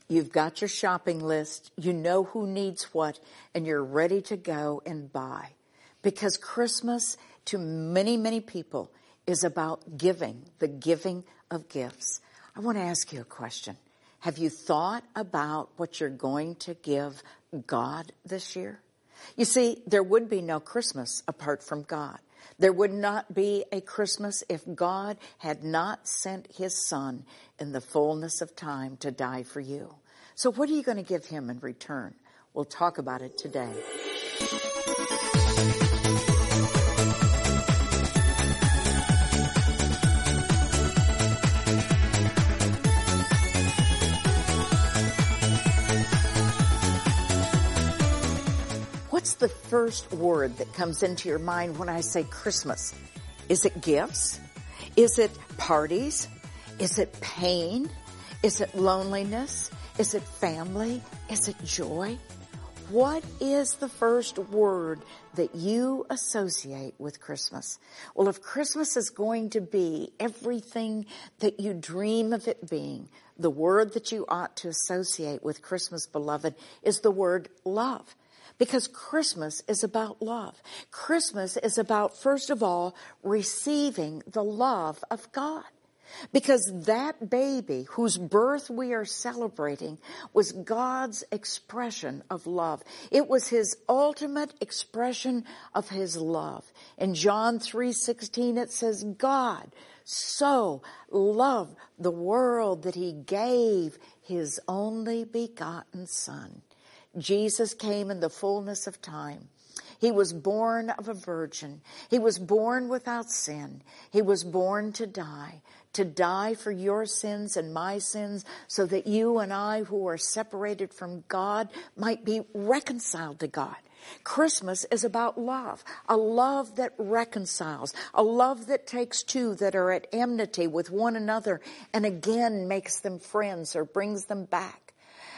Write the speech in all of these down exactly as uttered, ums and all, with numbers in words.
You've got your shopping list. You know who needs what, and you're ready to go and buy. Because Christmas, to many, many people, is about giving, the giving of gifts. I want to ask you a question. Have you thought about what you're going to give God this year? You see, there would be no Christmas apart from God. There would not be a Christmas if God had not sent his Son in the fullness of time to die for you. So what are you going to give him in return? We'll talk about it today. What's the first word that comes into your mind when I say Christmas? Is it gifts? Is it parties? Is it pain? Is it loneliness? Is it family? Is it joy? What is the first word that you associate with Christmas? Well, if Christmas is going to be everything that you dream of it being, the word that you ought to associate with Christmas, beloved, is the word love. Because Christmas is about love. Christmas is about, first of all, receiving the love of God. Because that baby whose birth we are celebrating was God's expression of love. It was his ultimate expression of his love. In John three sixteen it says, God so loved the world that he gave his only begotten Son. Jesus came in the fullness of time. He was born of a virgin. He was born without sin. He was born to die, to die for your sins and my sins, so that you and I who are separated from God might be reconciled to God. Christmas is about love, a love that reconciles, a love that takes two that are at enmity with one another and again makes them friends or brings them back.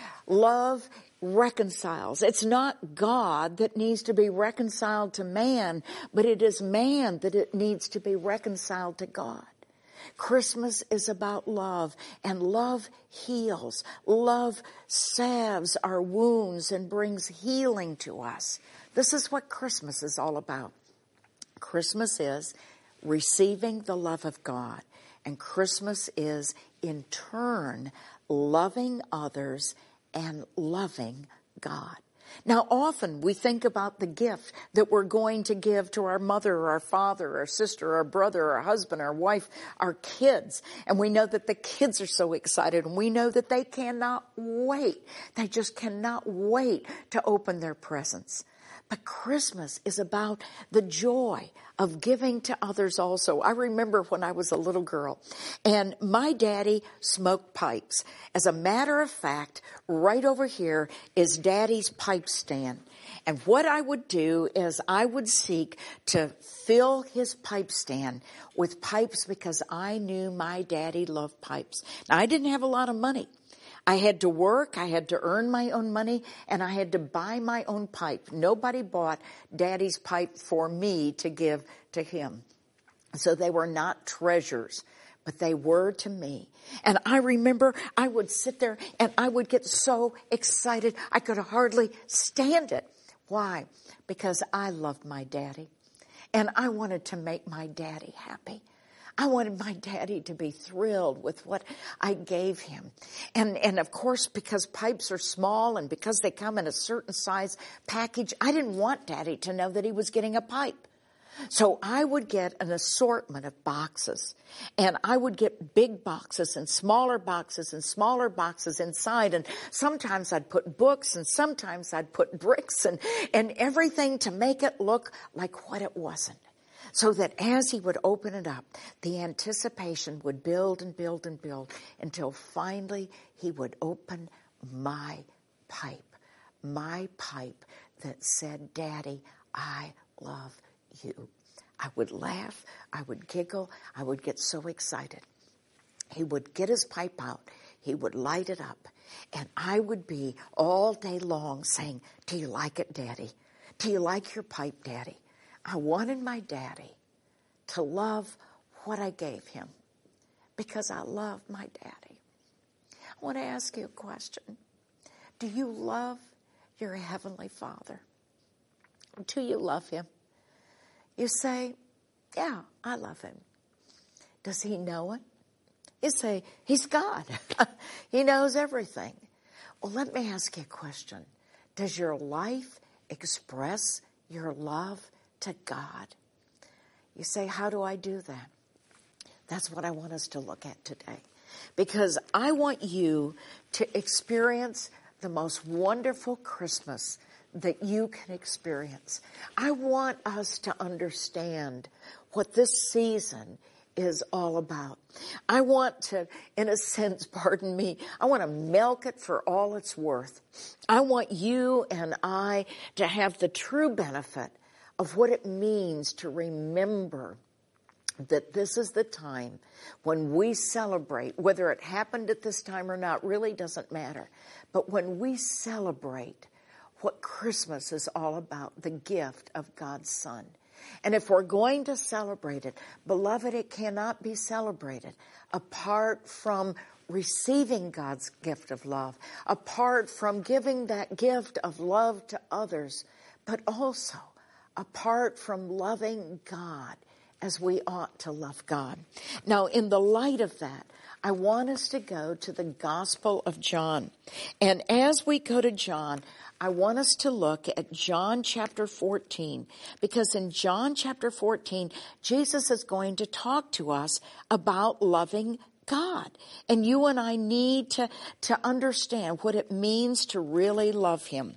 Love reconciles. It's not God that needs to be reconciled to man, but it is man that it needs to be reconciled to God. Christmas is about love, and love heals. Love salves our wounds and brings healing to us. This is what Christmas is all about. Christmas is receiving the love of God, and Christmas is, in turn, loving others and loving God. Now, often we think about the gift that we're going to give to our mother or our father, our sister, our brother, our husband, our wife, our kids. And we know that the kids are so excited, and we know that they cannot wait. They just cannot wait to open their presents. But Christmas is about the joy of giving to others also. I remember when I was a little girl, and my daddy smoked pipes. As a matter of fact, right over here is Daddy's pipe stand. And what I would do is I would seek to fill his pipe stand with pipes because I knew my daddy loved pipes. Now, I didn't have a lot of money. I had to work, I had to earn my own money, and I had to buy my own pipe. Nobody bought Daddy's pipe for me to give to him. So they were not treasures, but they were to me. And I remember I would sit there and I would get so excited I could hardly stand it. Why? Because I loved my daddy, and I wanted to make my daddy happy. I wanted my daddy to be thrilled with what I gave him. And, and of course, because pipes are small and because they come in a certain size package, I didn't want Daddy to know that he was getting a pipe. So I would get an assortment of boxes, and I would get big boxes and smaller boxes and smaller boxes inside. And sometimes I'd put books, and sometimes I'd put bricks and, and everything to make it look like what it wasn't. So that as he would open it up, the anticipation would build and build and build until finally he would open my pipe, my pipe that said, Daddy, I love you. I would laugh, I would giggle, I would get so excited. He would get his pipe out, he would light it up, and I would be all day long saying, do you like it, Daddy? Do you like your pipe, Daddy? I wanted my daddy to love what I gave him because I love my daddy. I want to ask you a question. Do you love your Heavenly Father? Do you love Him? You say, yeah, I love Him. Does He know it? You say, He's God. He knows everything. Well, let me ask you a question. Does your life express your love to God? You say, how do I do that? That's what I want us to look at today. Because I want you to experience the most wonderful Christmas that you can experience. I want us to understand what this season is all about. I want to, in a sense, pardon me, I want to milk it for all it's worth. I want you and I to have the true benefit of what it means to remember that this is the time when we celebrate, whether it happened at this time or not, really doesn't matter. But when we celebrate what Christmas is all about, the gift of God's Son. And if we're going to celebrate it, beloved, it cannot be celebrated apart from receiving God's gift of love, apart from giving that gift of love to others, but also apart from loving God as we ought to love God. Now, in the light of that, I want us to go to the Gospel of John. And as we go to John, I want us to look at John chapter fourteen, because in John chapter fourteen, Jesus is going to talk to us about loving God. And you and I need to, to understand what it means to really love Him.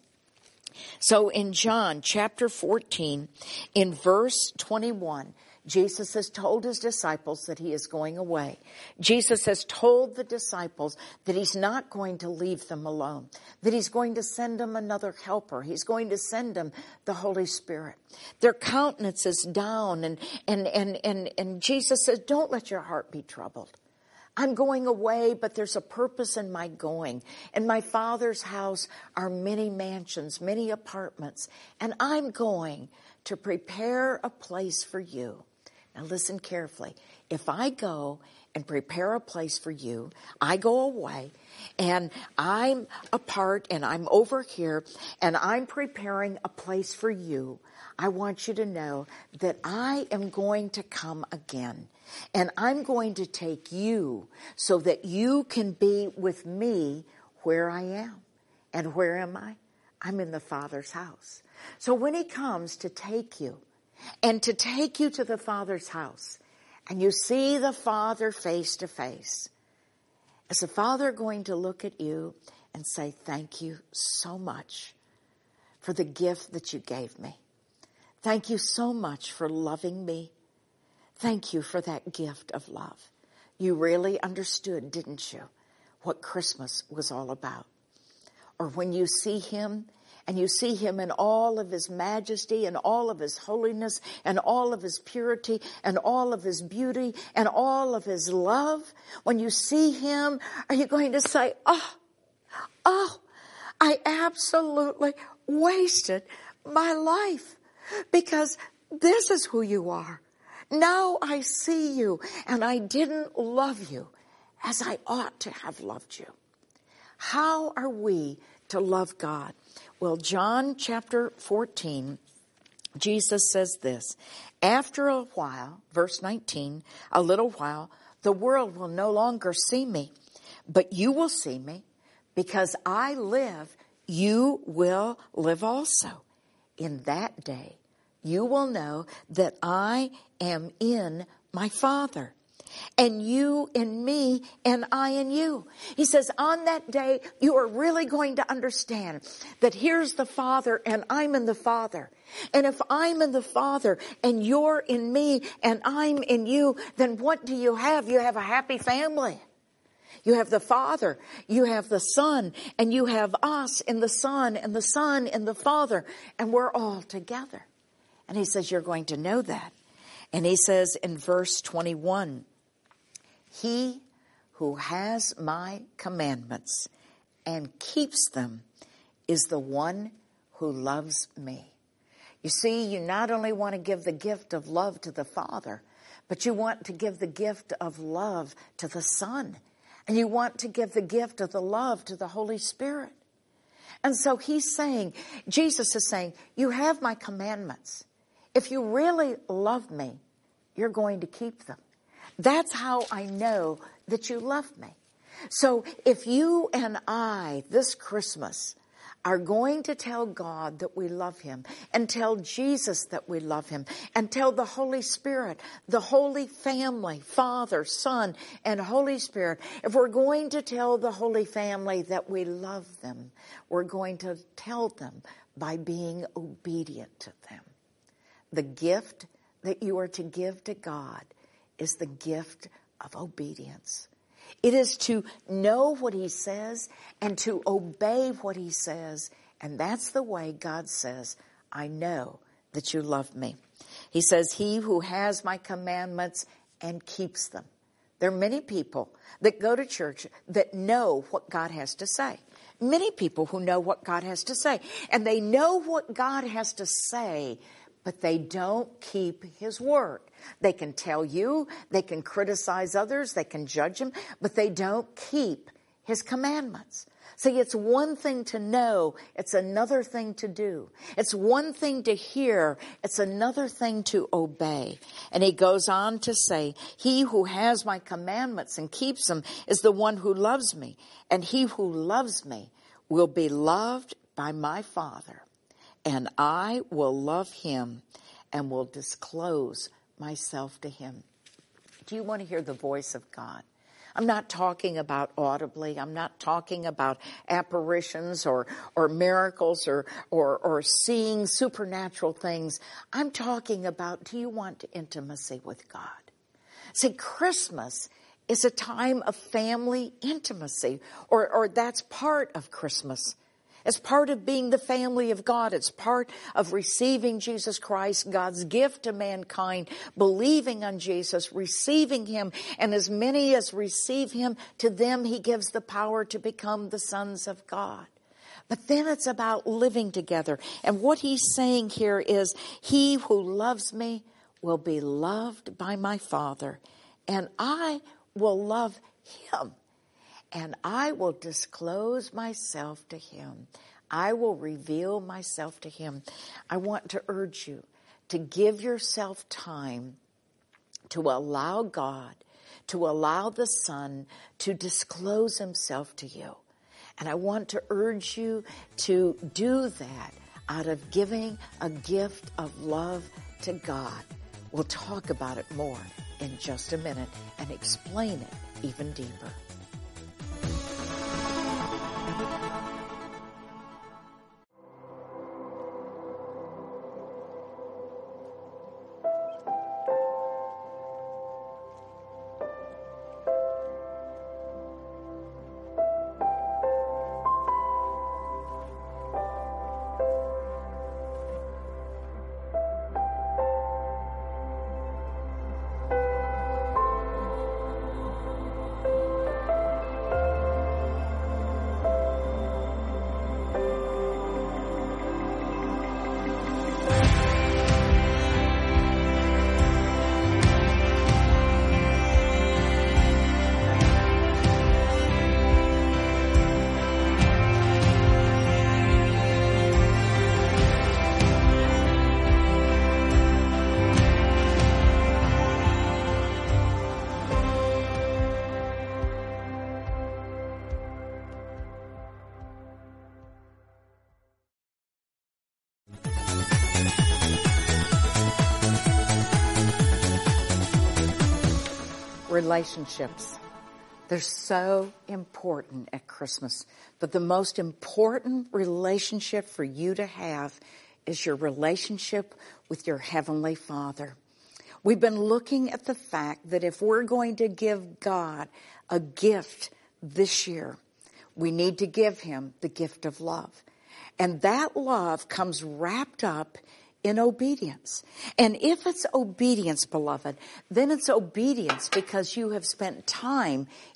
So in John chapter fourteen, in verse twenty-one, Jesus has told His disciples that He is going away. Jesus has told the disciples that He's not going to leave them alone, that He's going to send them another helper. He's going to send them the Holy Spirit. Their countenance is down, and, and, and, and, and Jesus says, don't let your heart be troubled. I'm going away, but there's a purpose in my going. In my Father's house are many mansions, many apartments, and I'm going to prepare a place for you. Now listen carefully. If I go and prepare a place for you, I go away and I'm apart and I'm over here and I'm preparing a place for you, I want you to know that I am going to come again. And I'm going to take you so that you can be with me where I am. And where am I? I'm in the Father's house. So when He comes to take you, and to take you to the Father's house, and you see the Father face to face, is the Father going to look at you and say, thank you so much for the gift that you gave me. Thank you so much for loving me. Thank you for that gift of love. You really understood, didn't you, what Christmas was all about? Or when you see Him, and you see Him in all of His majesty and all of His holiness and all of His purity and all of His beauty and all of His love, when you see Him, are you going to say, oh, oh, I absolutely wasted my life because this is who you are. Now I see you and I didn't love you as I ought to have loved you. How are we to love God? Well, John chapter fourteen, Jesus says this, after a while, verse nineteen, a little while, the world will no longer see me, but you will see me. Because I live, you will live also. In that day, you will know that I am in my Father, and you in me, and I in you. He says, on that day, you are really going to understand that here's the Father, and I'm in the Father. And if I'm in the Father, and you're in me, and I'm in you, then what do you have? You have a happy family. You have the Father, you have the Son, and you have us in the Son, and the Son in the Father, and we're all together. And He says, you're going to know that. And He says in verse twenty-one, he who has my commandments and keeps them is the one who loves me. You see, you not only want to give the gift of love to the Father, but you want to give the gift of love to the Son. And you want to give the gift of the love to the Holy Spirit. And so he's saying, Jesus is saying, you have my commandments. If you really love me, you're going to keep them. That's how I know that you love me. So if you and I this Christmas are going to tell God that we love him, and tell Jesus that we love him, and tell the Holy Spirit, the Holy Family, Father, Son, and Holy Spirit, if we're going to tell the Holy Family that we love them, we're going to tell them by being obedient to them. The gift that you are to give to God is the gift of obedience. It is to know what he says and to obey what he says. And that's the way God says, I know that you love me. He says, he who has my commandments and keeps them. There are many people that go to church that know what God has to say. Many people who know what God has to say. And they know what God has to say, but they don't keep his word. They can tell you, they can criticize others, they can judge him, but they don't keep his commandments. See, it's one thing to know, it's another thing to do. It's one thing to hear, it's another thing to obey. And he goes on to say, he who has my commandments and keeps them is the one who loves me. And he who loves me will be loved by my Father. And I will love him and will disclose myself to him. Do you want to hear the voice of God? I'm not talking about audibly. I'm not talking about apparitions or or miracles or or or seeing supernatural things. I'm talking about, do you want intimacy with God? See, Christmas is a time of family intimacy, or or that's part of Christmas. It's part of being the family of God. It's part of receiving Jesus Christ, God's gift to mankind, believing on Jesus, receiving him, and as many as receive him, to them he gives the power to become the sons of God. But then it's about living together. And what he's saying here is, he who loves me will be loved by my Father, and I will love him. And I will disclose myself to him. I will reveal myself to him. I want to urge you to give yourself time to allow God, to allow the Son to disclose himself to you. And I want to urge you to do that out of giving a gift of love to God. We'll talk about it more in just a minute and explain it even deeper. Relationships. They're so important at Christmas. But the most important relationship for you to have is your relationship with your Heavenly Father. We've been looking at the fact that if we're going to give God a gift this year, we need to give him the gift of love. And that love comes wrapped up in obedience. And if it's obedience, beloved, then it's obedience because you have spent time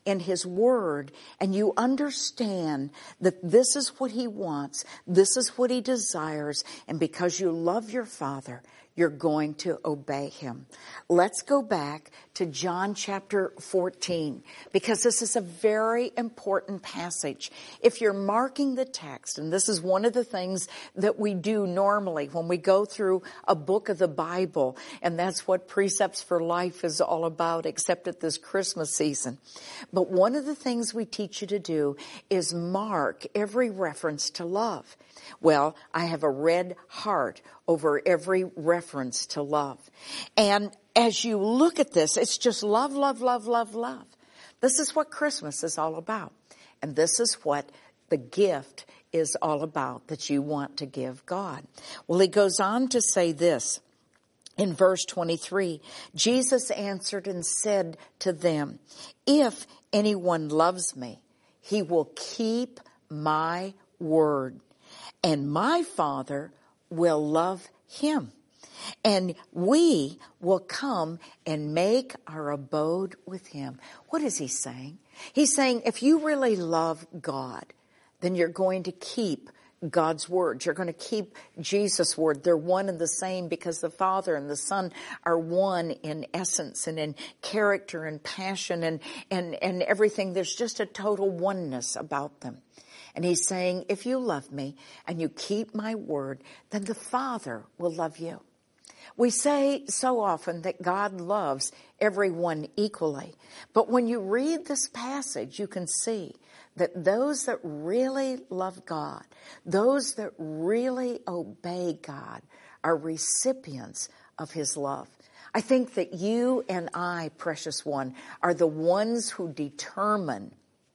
in His Word and you understand that this is what He wants, this is what He desires, and because you love your Father, you're going to obey Him. Let's go back to John chapter fourteen, because this is a very important passage. If you're marking the text, and this is one of the things that we do normally when we go through a book of the Bible, and that's what Precepts for Life is all about, except at this Christmas season. But one of the things we teach you to do is mark every reference to love. Well, I have a red heart over every reference to love. And as you look at this, it's just love, love, love, love, love. This is what Christmas is all about. And this is what the gift is all about that you want to give God. Well, he goes on to say this in verse twenty-three. Jesus answered and said to them, "If anyone loves me, he will keep my word. And my Father will love him. And we will come and make our abode with him." What is he saying? He's saying if you really love God, then you're going to keep God's word. You're going to keep Jesus' word. They're one and the same because the Father and the Son are one in essence and in character and passion and, and, and everything. There's just a total oneness about them. And he's saying, if you love me and you keep my word, then the Father will love you. We say so often that God loves everyone equally. But when you read this passage, you can see that those that really love God, those that really obey God, are recipients of his love. I think that you and I, precious one, are the ones who determine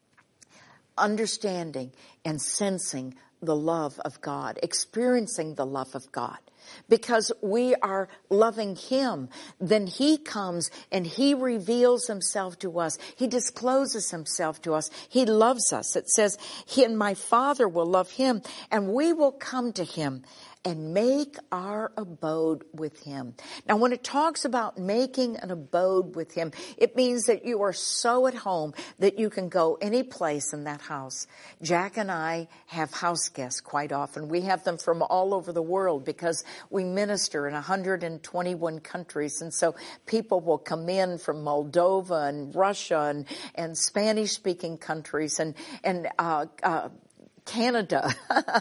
understanding and sensing the love of God, experiencing the love of God. Because we are loving him, then he comes and he reveals himself to us. He discloses himself to us. He loves us. It says, he and my Father will love him, and we will come to him and make our abode with him. Now, when it talks about making an abode with him, it means that you are so at home that you can go any place in that house. Jack and I have house guests quite often. We have them from all over the world because we minister in one hundred twenty-one countries. And so people will come in from Moldova and Russia and, and Spanish-speaking countries and, and uh, uh Canada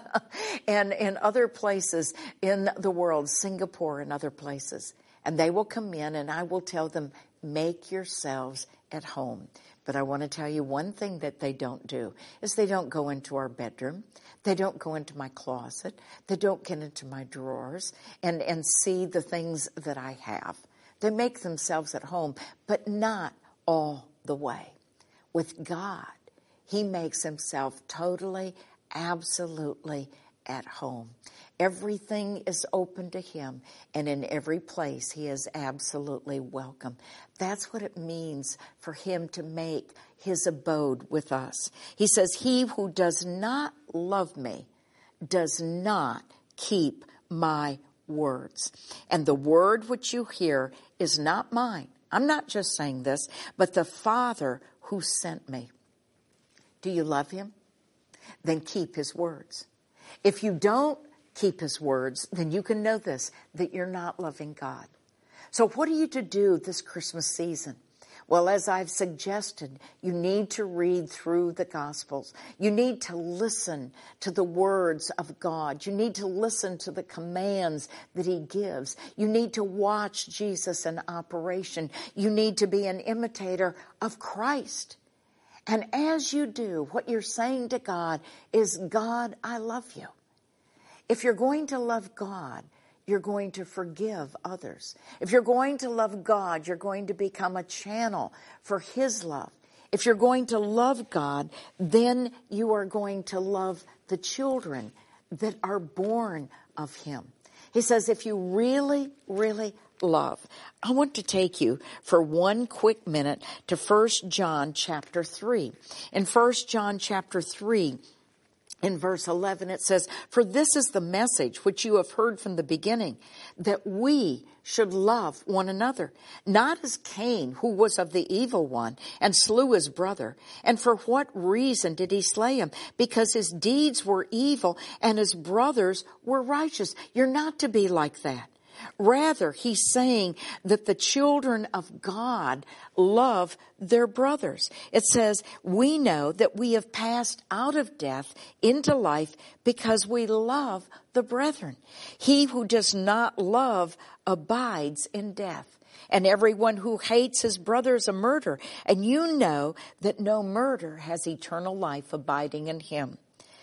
and, and other places in the world, Singapore and other places. And they will come in and I will tell them, make yourselves at home. But I want to tell you one thing that they don't do is they don't go into our bedroom. They don't go into my closet. They don't get into my drawers and, and see the things that I have. They make themselves at home, but not all the way. With God, he makes himself totally, absolutely at home. Everything is open to him, and in every place he is absolutely welcome. That's what it means for him to make his abode with us. He says, he who does not love me does not keep my words. And the word which you hear is not mine. I'm not just saying this, but the Father who sent me. Do you love him? Then keep his words. If you don't keep his words, then you can know this, that you're not loving God. So what are you to do this Christmas season? Well, as I've suggested, you need to read through the Gospels. You need to listen to the words of God. You need to listen to the commands that he gives. You need to watch Jesus in operation. You need to be an imitator of Christ. And as you do, what you're saying to God is, God, I love you. If you're going to love God, you're going to forgive others. If you're going to love God, you're going to become a channel for his love. If you're going to love God, then you are going to love the children that are born of him. He says, if you really, really love. I want to take you for one quick minute to First John chapter three. In First John chapter three, In verse eleven, it says, "For this is the message which you have heard from the beginning, that we should love one another, not as Cain, who was of the evil one, and slew his brother. And for what reason did he slay him? Because his deeds were evil, and his brothers were righteous." You're not to be like that. Rather, he's saying that the children of God love their brothers. It says, "We know that we have passed out of death into life because we love the brethren. He who does not love abides in death. And everyone who hates his brother is a murderer. And you know that no murderer has eternal life abiding in him.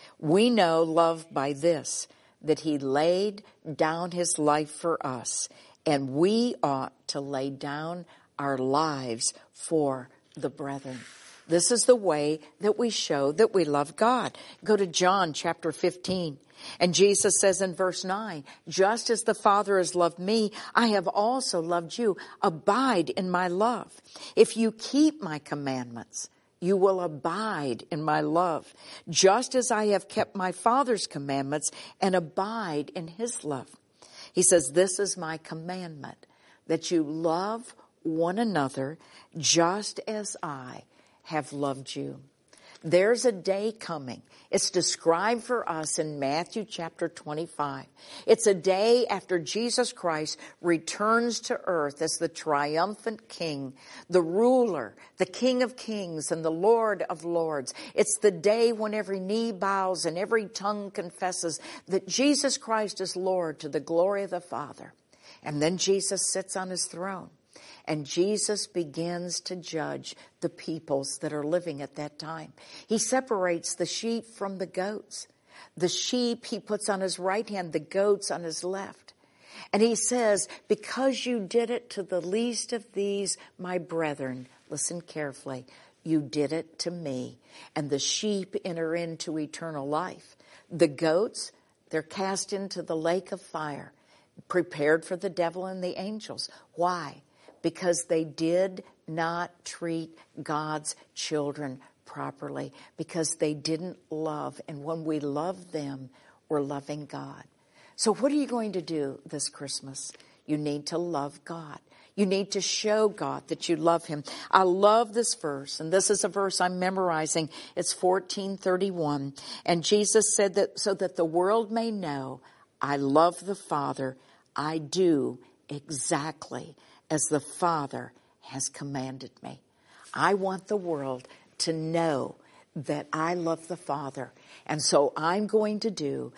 We know love by this, that he laid down his life for us, and we ought to lay down our lives for the brethren." This is the way that we show that we love God. Go to John chapter fifteen. And Jesus says in verse nine, "Just as the Father has loved me, I have also loved you. Abide in my love. If you keep my commandments, you will abide in my love, just as I have kept my Father's commandments and abide in his love." He says, "This is my commandment, that you love one another just as I have loved you." There's a day coming. It's described for us in Matthew chapter twenty-five. It's a day after Jesus Christ returns to earth as the triumphant King, the ruler, the King of kings and the Lord of lords. It's the day when every knee bows and every tongue confesses that Jesus Christ is Lord, to the glory of the Father. And then Jesus sits on his throne. And Jesus begins to judge the peoples that are living at that time. He separates the sheep from the goats. The sheep he puts on his right hand, the goats on his left. And he says, "Because you did it to the least of these, my brethren," listen carefully, "you did it to me." And the sheep enter into eternal life. The goats, they're cast into the lake of fire, prepared for the devil and the angels. Why? Because they did not treat God's children properly, because they didn't love. And when we love them, we're loving God. So what are you going to do this Christmas? You need to love God. You need to show God that you love him. I love this verse, and this is a verse I'm memorizing. It's fourteen thirty-one. And Jesus said that so that the world may know I love the Father, I do exactly as the Father has commanded me. I want the world to know that I love the Father. And so I'm going to do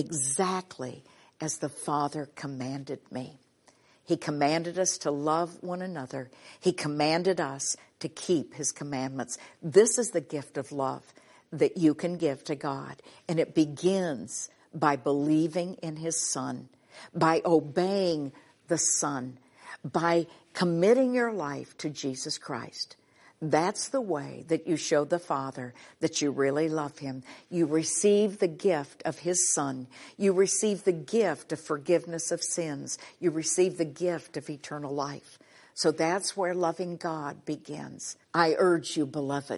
exactly as the Father commanded me. He commanded us to love one another. He commanded us to keep his commandments. This is the gift of love that you can give to God. And it begins by believing in his Son, by obeying the Son, by committing your life to Jesus Christ. That's the way that you show the Father that you really love him. You receive the gift of his Son. You receive the gift of forgiveness of sins. You receive the gift of eternal life. So that's where loving God begins. I urge you, beloved,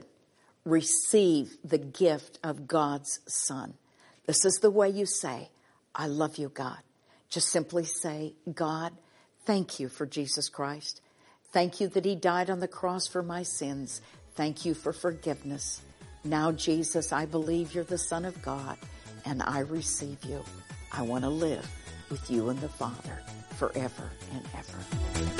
receive the gift of God's Son. This is the way you say, "I love you, God." Just simply say, "God, thank you for Jesus Christ. Thank you that he died on the cross for my sins. Thank you for forgiveness. Now, Jesus, I believe you're the Son of God, and I receive you. I want to live with you and the Father forever and ever."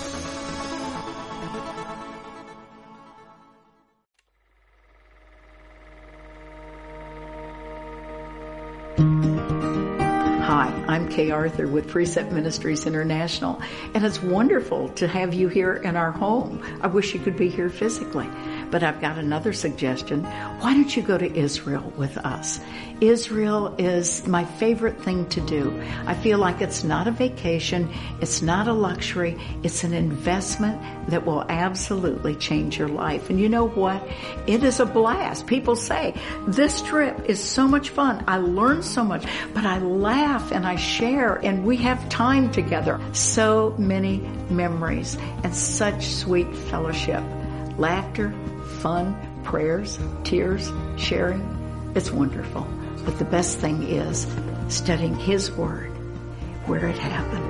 Hi, I'm Kay Arthur with Precept Ministries International, and it's wonderful to have you here in our home. I wish you could be here physically, but I've got another suggestion. Why don't you go to Israel with us? Israel is my favorite thing to do. I feel like it's not a vacation, it's not a luxury, it's an investment that will absolutely change your life. And you know what? It is a blast. People say, this trip is so much fun. I learned so much, but I laugh and I share and we have time together. So many memories and such sweet fellowship. Laughter, fun, prayers, tears, sharing. It's wonderful. But the best thing is studying His Word where it happened.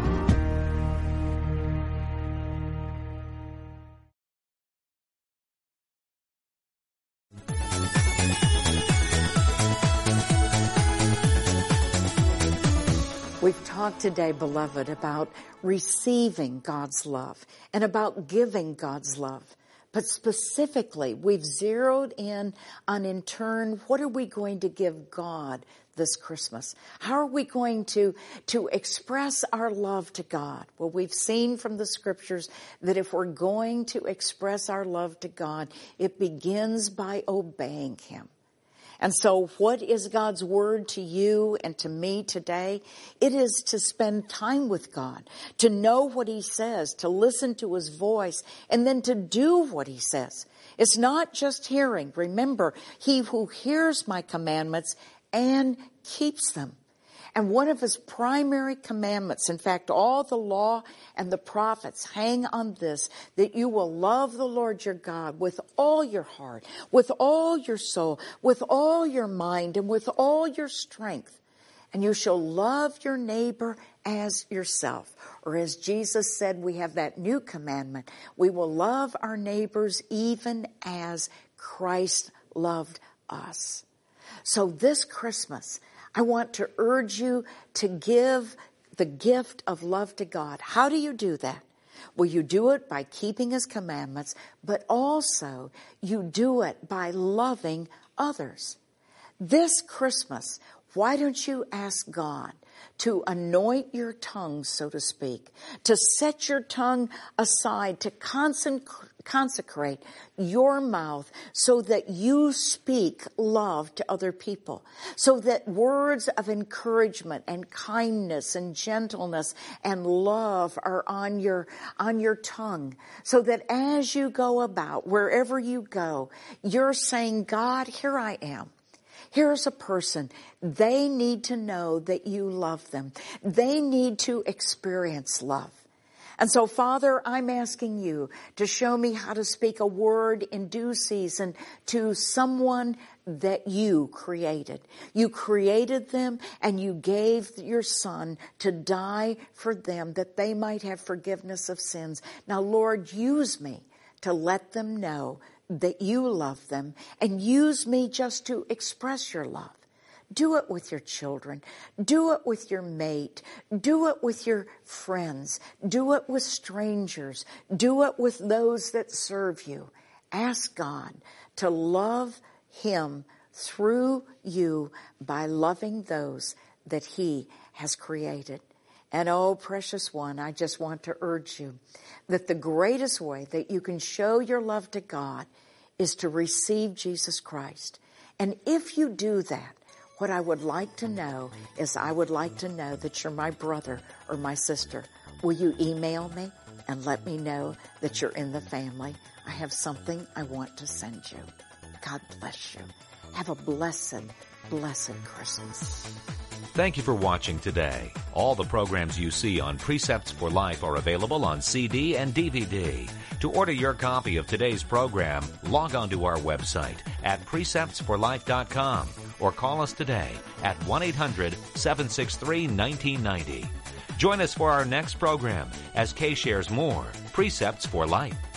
We've talked today, beloved, about receiving God's love and about giving God's love. But specifically, we've zeroed in on, in turn, what are we going to give God this Christmas? How are we going to, to express our love to God? Well, we've seen from the Scriptures that if we're going to express our love to God, it begins by obeying Him. And so what is God's word to you and to me today? It is to spend time with God, to know what He says, to listen to His voice, and then to do what He says. It's not just hearing. Remember, he who hears my commandments and keeps them. And one of His primary commandments, in fact, all the law and the prophets hang on this, that you will love the Lord your God with all your heart, with all your soul, with all your mind, and with all your strength. And you shall love your neighbor as yourself. Or as Jesus said, we have that new commandment. We will love our neighbors even as Christ loved us. So this Christmas, I want to urge you to give the gift of love to God. How do you do that? Well, you do it by keeping His commandments, but also you do it by loving others. This Christmas, why don't you ask God to anoint your tongue, so to speak, to set your tongue aside, to consecrate your mouth so that you speak love to other people, so that words of encouragement and kindness and gentleness and love are on your, on your tongue, so that as you go about, wherever you go, you're saying, God, here I am. Here's a person. They need to know that you love them. They need to experience love. And so, Father, I'm asking you to show me how to speak a word in due season to someone that you created. You created them and you gave your Son to die for them that they might have forgiveness of sins. Now, Lord, use me to let them know that you love them, and use me just to express your love. Do it with your children. Do it with your mate. Do it with your friends. Do it with strangers. Do it with those that serve you. Ask God to love Him through you by loving those that He has created. And oh, precious one, I just want to urge you that the greatest way that you can show your love to God is to receive Jesus Christ. And if you do that, what I would like to know is I would like to know that you're my brother or my sister. Will you email me and let me know that you're in the family? I have something I want to send you. God bless you. Have a blessed, blessed Christmas. Thank you for watching today. All the programs you see on Precepts for Life are available on C D and D V D. To order your copy of today's program, log on to our website at precepts for life dot com or call us today at one eight hundred seven six three one nine nine zero. Join us for our next program as Kay shares more Precepts for Life.